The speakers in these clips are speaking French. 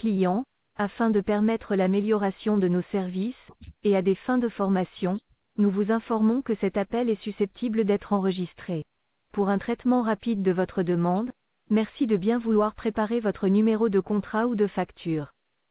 client, afin de permettre l'amélioration de nos services, et à des fins de formation, nous vous informons que cet appel est susceptible d'être enregistré. Pour un traitement rapide de votre demande, merci de bien vouloir préparer votre numéro de contrat ou de facture.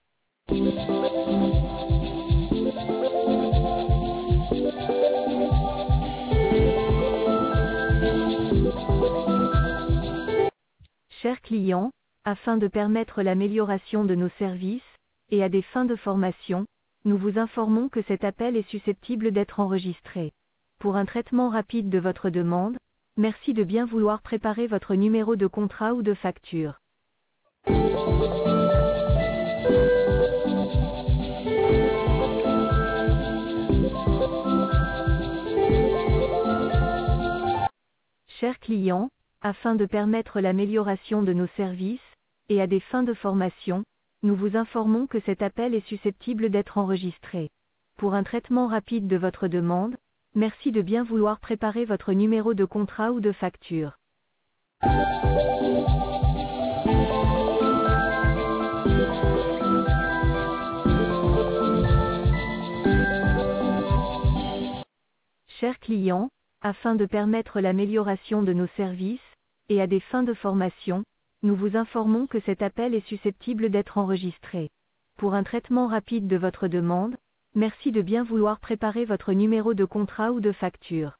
Chers clients, afin de permettre l'amélioration de nos services, et à des fins de formation, nous vous informons que cet appel est susceptible d'être enregistré. Pour un traitement rapide de votre demande, merci de bien vouloir préparer votre numéro de contrat ou de facture. Chers clients, afin de permettre l'amélioration de nos services, et à des fins de formation, nous vous informons que cet appel est susceptible d'être enregistré. Pour un traitement rapide de votre demande, merci de bien vouloir préparer votre numéro de contrat ou de facture. Chers clients, afin de permettre l'amélioration de nos services, et à des fins de formation, nous vous informons que cet appel est susceptible d'être enregistré. Pour un traitement rapide de votre demande, merci de bien vouloir préparer votre numéro de contrat ou de facture.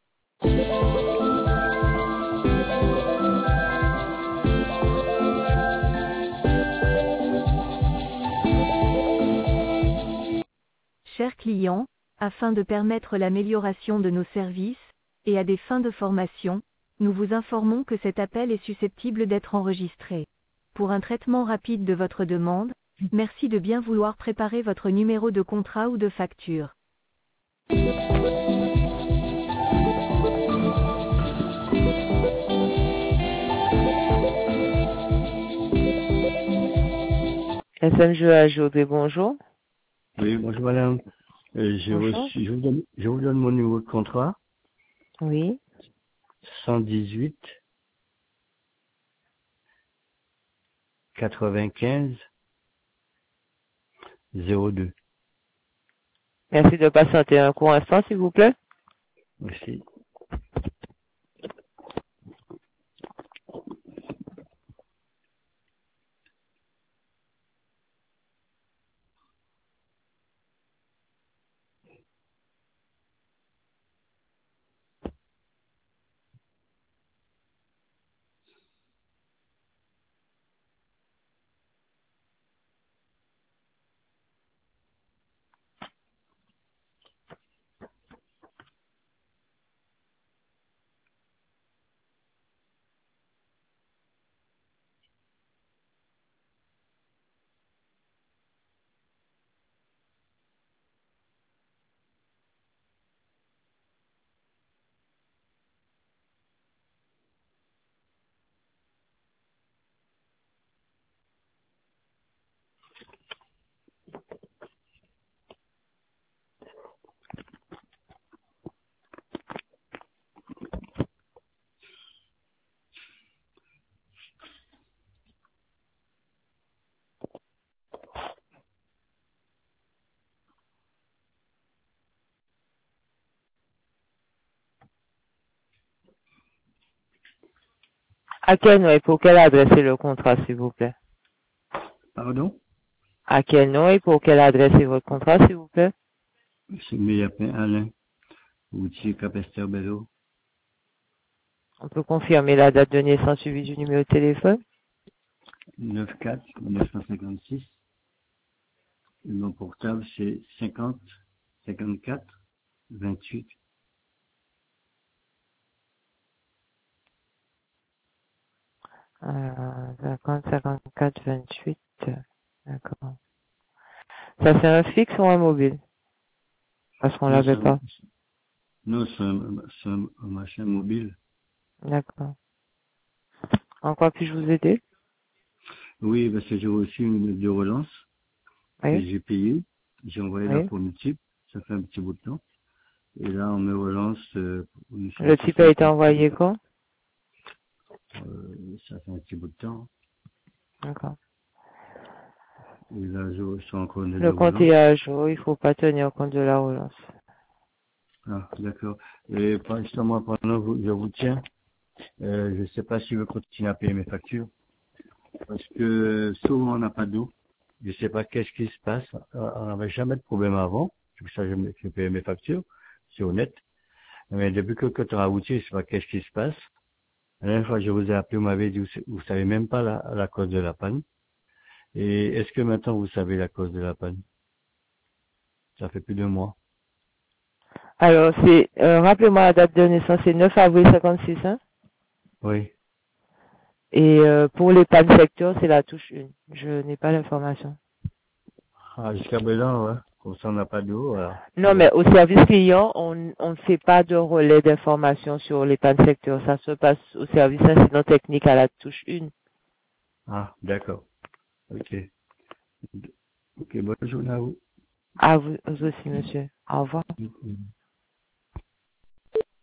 Chers clients, afin de permettre l'amélioration de nos services, et à des fins de formation, nous vous informons que cet appel est susceptible d'être enregistré. Pour un traitement rapide de votre demande, merci de bien vouloir préparer votre numéro de contrat ou de facture. SMG AJOD, bonjour. Oui, bonjour madame. Bonjour. Je vous donne mon numéro de contrat. Oui. 118 95 02. Merci de patienter un court instant, s'il vous plaît. Merci. À quel nom et pour quelle adresse est le contrat, s'il vous plaît? Pardon? À quel nom et pour quelle adresse est votre contrat, s'il vous plaît? C'est Méliapin Alain, routier Capesterre-Bello. On peut confirmer la date de naissance suivie du numéro de téléphone? 94 1956. Le nom portable, c'est 50 54 28. Alors, 50, 54, 28. D'accord. Ça, c'est un fixe ou un mobile? Parce qu'on l'avait pas. Non, c'est un machin mobile. D'accord. En quoi puis-je vous aider? Oui, parce que j'ai reçu une note de relance. Que Oui. j'ai payé. J'ai envoyé la Oui. pour le type. Ça fait un petit bout de temps. Et là, on me relance. Le type a été envoyé quand? Ça fait un petit bout de temps. D'accord. Et là, je suis en compte de Le compte relance. est à jour, il faut pas tenir compte de la relance. Ah, d'accord. Et justement, pendant que je vous tiens, je ne sais pas si je continue à payer mes factures. Parce que souvent, on n'a pas d'eau. Je ne sais pas qu'est-ce qui se passe. On n'avait jamais de problème avant. C'est pour ça que je paye mes factures. C'est honnête. Mais depuis que tu as routier, je ne sais pas qu'est-ce qui se passe. La dernière fois que je vous ai appelé, vous m'avez dit, vous savez même pas la cause de la panne. Et est-ce que maintenant vous savez la cause de la panne? Ça fait plus de mois. Alors, c'est, rappelez-moi la date de naissance, c'est 9 avril 56, hein? Oui. Et pour les pannes secteurs, c'est la touche 1. Je n'ai pas l'information. Ah, jusqu'à présent, ouais. Comme ça, on n'a pas d'eau, voilà. Non, Bon. mais au service client, on ne fait pas de relais d'information sur les pannes secteurs. Ça se passe au service incident technique à la touche 1. Ah, d'accord. Ok. Ok, bonne journée à vous. À vous aussi, monsieur. Au revoir. Mhm.